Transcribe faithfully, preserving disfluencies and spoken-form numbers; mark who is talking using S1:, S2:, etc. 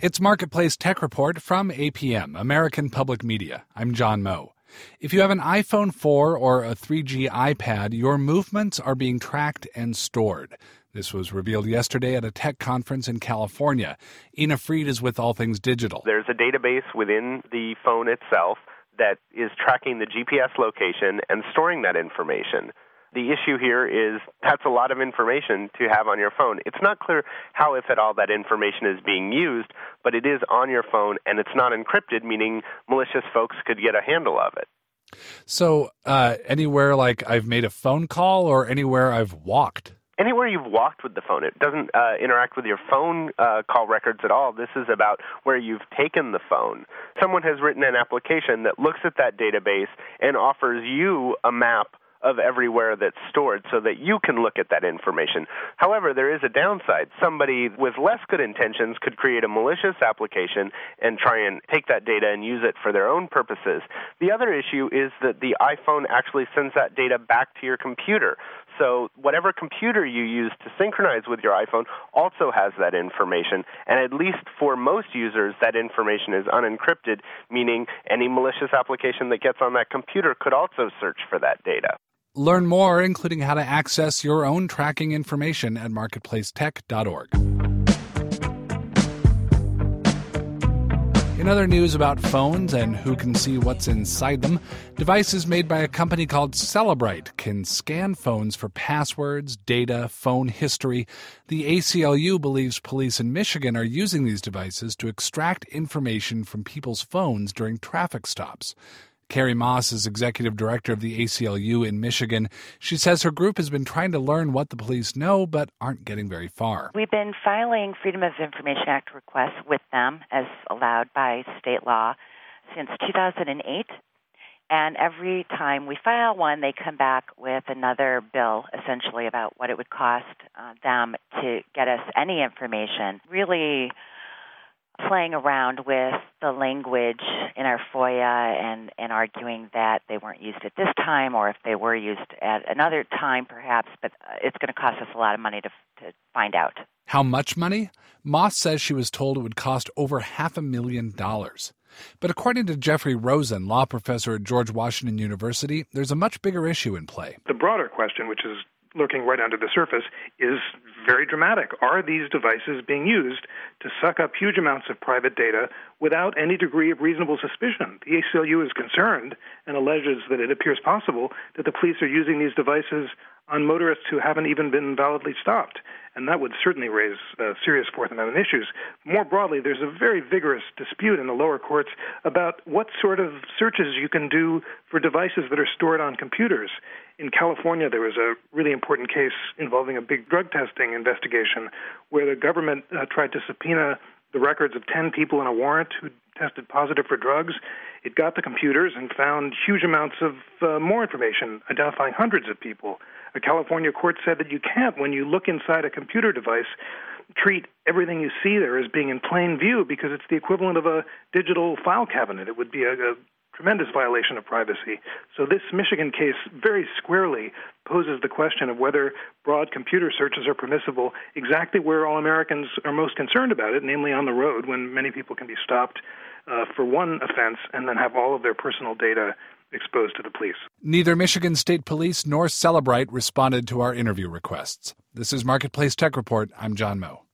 S1: It's Marketplace Tech Report from A P M, American Public Media. I'm John Moe. If you have an iPhone four or a three G iPad, your movements are being tracked and stored. This was revealed yesterday at a tech conference in California. Ina Fried is with All Things Digital.
S2: There's a database within the phone itself that is tracking the G P S location and storing that information. The issue here is that's a lot of information to have on your phone. It's not clear how, if at all, that information is being used, but it is on your phone and it's not encrypted, meaning malicious folks could get a handle of it.
S1: So uh, anywhere like I've made a phone call or anywhere I've walked?
S2: Anywhere you've walked with the phone. It doesn't uh, interact with your phone uh, call records at all. This is about where you've taken the phone. Someone has written an application that looks at that database and offers you a map of everywhere that's stored so that you can look at that information. However, there is a downside. Somebody with less good intentions could create a malicious application and try and take that data and use it for their own purposes. The other issue is that the iPhone actually sends that data back to your computer. So whatever computer you use to synchronize with your iPhone also has that information. And at least for most users, that information is unencrypted, meaning any malicious application that gets on that computer could also search for that data.
S1: Learn more, including how to access your own tracking information at marketplace tech dot org. In other news about phones and who can see what's inside them, devices made by a company called Cellebrite can scan phones for passwords, data, phone history. The A C L U believes police in Michigan are using these devices to extract information from people's phones during traffic stops. Carrie Moss is executive director of the A C L U in Michigan. She says her group has been trying to learn what the police know but aren't getting very far.
S3: We've been filing Freedom of Information Act requests with them as allowed by state law since two thousand eight. And every time we file one, they come back with another bill, essentially about what it would cost uh, them to get us any information. Really playing around with the language in our FOIA and, and arguing that they weren't used at this time or if they were used at another time perhaps, but it's going to cost us a lot of money to, to find out.
S1: How much money? Moss says she was told it would cost over half a million dollars. But according to Jeffrey Rosen, law professor at George Washington University, there's a much bigger issue in play.
S4: The broader question, which is lurking right under the surface, is very dramatic. Are these devices being used to suck up huge amounts of private data without any degree of reasonable suspicion? The A C L U is concerned and alleges that it appears possible that the police are using these devices on motorists who haven't even been validly stopped. And that would certainly raise uh, serious Fourth Amendment issues. More broadly, there's a very vigorous dispute in the lower courts about what sort of searches you can do for devices that are stored on computers. In California, there was a really important case involving a big drug testing investigation where the government uh, tried to subpoena the records of ten people in a warrant who tested positive for drugs. It got the computers and found huge amounts of uh, more information, identifying hundreds of people. A California court said that you can't, when you look inside a computer device, treat everything you see there as being in plain view because it's the equivalent of a digital file cabinet. It would be a, a tremendous violation of privacy. So this Michigan case very squarely poses the question of whether broad computer searches are permissible exactly where all Americans are most concerned about it, namely on the road when many people can be stopped uh, for one offense and then have all of their personal data exposed to the police.
S1: Neither Michigan State Police nor Cellebrite responded to our interview requests. This is Marketplace Tech Report. I'm John Moe.